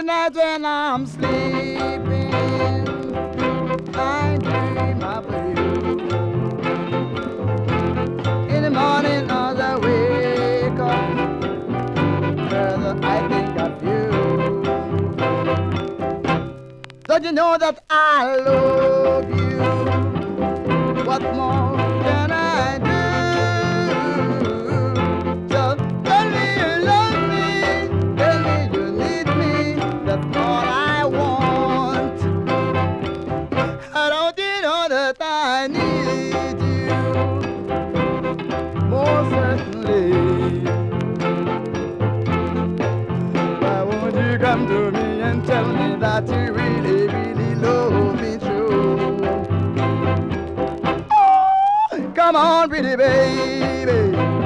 night when I'm sleeping, I dream of you. In the morning as I wake up, brother, I think of you. Don't you know that I love you? What more can I do? So tell me you love me, tell me you need me, that's all I want. Don't you know that I need you? Most certainly. Why won't you come to me and tell me that you really, really love me true? Oh, come on, pretty baby.